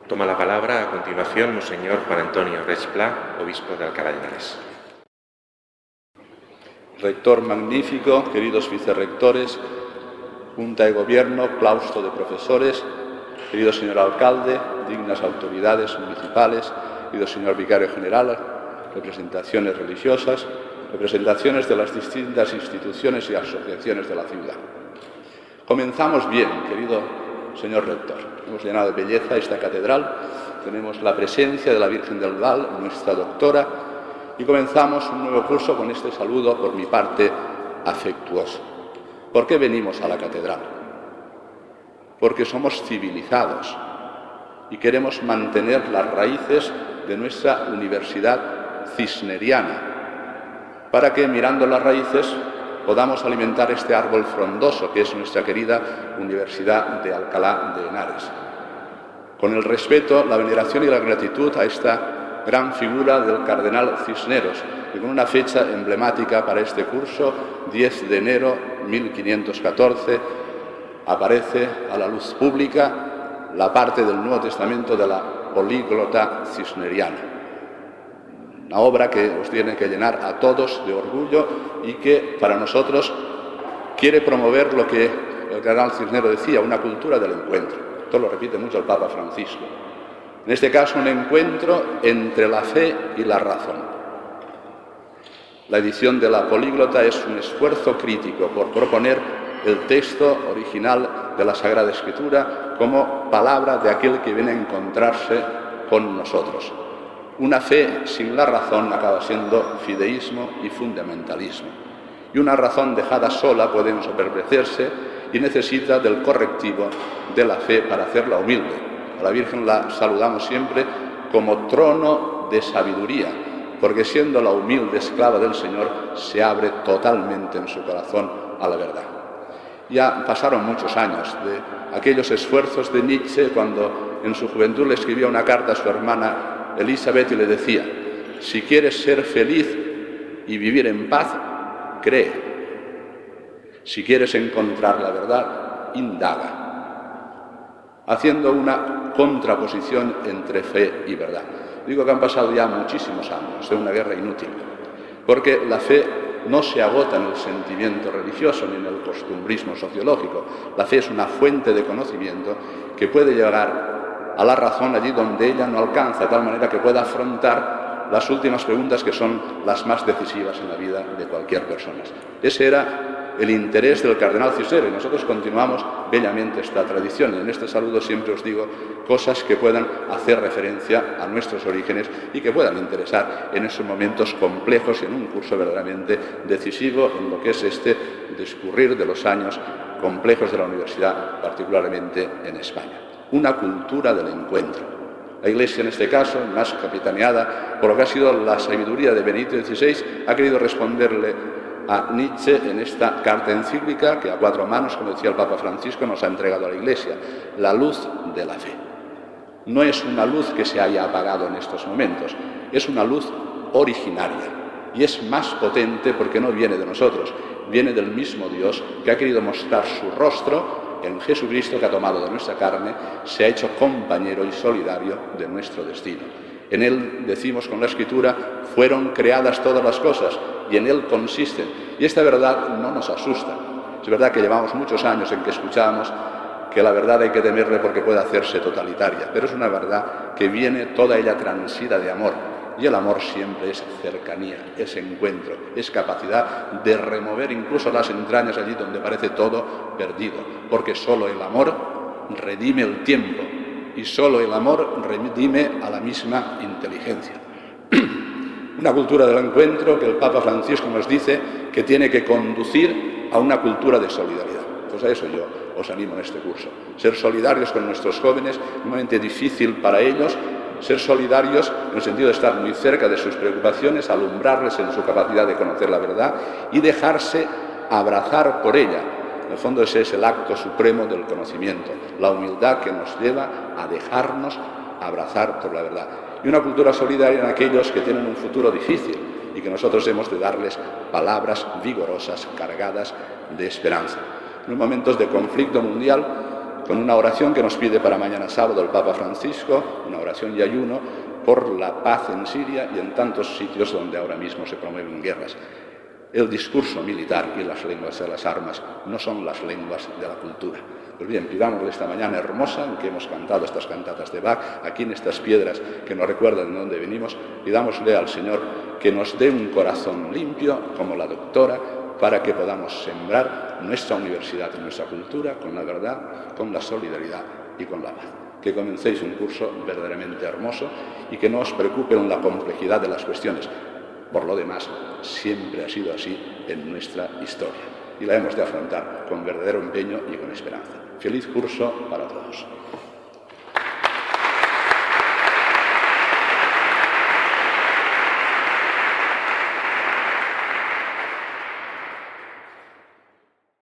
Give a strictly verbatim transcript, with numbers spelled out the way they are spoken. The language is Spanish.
Toma la palabra a continuación Monseñor Juan Antonio Reig Pla, obispo de Alcalá de Henares. Rector magnífico, queridos vicerrectores, Junta de Gobierno, claustro de profesores, querido señor alcalde, dignas autoridades municipales, querido señor vicario general, representaciones religiosas, representaciones de las distintas instituciones y asociaciones de la ciudad. Comenzamos bien, querido señor rector. Hemos llenado de belleza esta catedral, tenemos la presencia de la Virgen del Val, nuestra doctora, y comenzamos un nuevo curso con este saludo por mi parte afectuoso. ¿Por qué venimos a la catedral? Porque somos civilizados y queremos mantener las raíces de nuestra universidad cisneriana, para que, mirando las raíces, podamos alimentar este árbol frondoso que es nuestra querida Universidad de Alcalá de Henares. Con el respeto, la veneración y la gratitud a esta gran figura del cardenal Cisneros, y con una fecha emblemática para este curso, diez de enero de mil quinientos catorce, aparece a la luz pública la parte del Nuevo Testamento de la políglota cisneriana. Una obra que os tiene que llenar a todos de orgullo y que para nosotros quiere promover lo que el cardenal Cisneros decía, una cultura del encuentro. Esto lo repite mucho el Papa Francisco. En este caso, un encuentro entre la fe y la razón. La edición de la políglota es un esfuerzo crítico por proponer el texto original de la Sagrada Escritura como palabra de aquel que viene a encontrarse con nosotros. Una fe sin la razón acaba siendo fideísmo y fundamentalismo. Y una razón dejada sola puede ensoberbecerse y necesita del correctivo de la fe para hacerla humilde. A la Virgen la saludamos siempre como trono de sabiduría, porque siendo la humilde esclava del Señor, se abre totalmente en su corazón a la verdad. Ya pasaron muchos años de aquellos esfuerzos de Nietzsche cuando en su juventud le escribía una carta a su hermana Elizabeth y le decía: si quieres ser feliz y vivir en paz, cree. Si quieres encontrar la verdad, indaga. Haciendo una contraposición entre fe y verdad. Digo que han pasado ya muchísimos años de una guerra inútil, porque la fe no se agota en el sentimiento religioso ni en el costumbrismo sociológico. La fe es una fuente de conocimiento que puede llegar a la razón allí donde ella no alcanza, de tal manera que pueda afrontar las últimas preguntas que son las más decisivas en la vida de cualquier persona. Ese era el interés del cardenal Cisneros y nosotros continuamos bellamente esta tradición. Y en este saludo siempre os digo cosas que puedan hacer referencia a nuestros orígenes y que puedan interesar en esos momentos complejos y en un curso verdaderamente decisivo en lo que es este discurrir de los años complejos de la universidad, particularmente en España. Una cultura del encuentro. La Iglesia, en este caso, más capitaneada por lo que ha sido la sabiduría de Benedicto dieciséis, ha querido responderle a Nietzsche en esta carta encíclica que a cuatro manos, como decía el Papa Francisco, nos ha entregado a la Iglesia: la luz de la fe. No es una luz que se haya apagado en estos momentos, es una luz originaria y es más potente porque no viene de nosotros, viene del mismo Dios que ha querido mostrar su rostro en Jesucristo, que ha tomado de nuestra carne, se ha hecho compañero y solidario de nuestro destino. En Él, decimos con la Escritura, fueron creadas todas las cosas y en Él consisten. Y esta verdad no nos asusta. Es verdad que llevamos muchos años en que escuchamos que la verdad hay que temerle porque puede hacerse totalitaria, pero es una verdad que viene toda ella transida de amor. Y el amor siempre es cercanía, es encuentro, es capacidad de remover incluso las entrañas allí donde parece todo perdido, porque solo el amor redime el tiempo y solo el amor redime a la misma inteligencia. Una cultura del encuentro que el Papa Francisco nos dice que tiene que conducir a una cultura de solidaridad. Pues a eso yo os animo en este curso. Ser solidarios con nuestros jóvenes, un momento difícil para ellos. Ser solidarios en el sentido de estar muy cerca de sus preocupaciones, alumbrarles en su capacidad de conocer la verdad y dejarse abrazar por ella. En el fondo ese es el acto supremo del conocimiento, la humildad que nos lleva a dejarnos abrazar por la verdad. Y una cultura solidaria en aquellos que tienen un futuro difícil y que nosotros hemos de darles palabras vigorosas, cargadas de esperanza. En los momentos de conflicto mundial, con una oración que nos pide para mañana sábado el Papa Francisco, una oración y ayuno por la paz en Siria y en tantos sitios donde ahora mismo se promueven guerras. El discurso militar y las lenguas de las armas no son las lenguas de la cultura. Pues bien, pidámosle esta mañana hermosa en que hemos cantado estas cantatas de Bach, aquí en estas piedras que nos recuerdan de dónde venimos, pidámosle al Señor que nos dé un corazón limpio, como la doctora, para que podamos sembrar nuestra universidad y nuestra cultura con la verdad, con la solidaridad y con la paz. Que comencéis un curso verdaderamente hermoso y que no os preocupen la complejidad de las cuestiones. Por lo demás, siempre ha sido así en nuestra historia y la hemos de afrontar con verdadero empeño y con esperanza. Feliz curso para todos.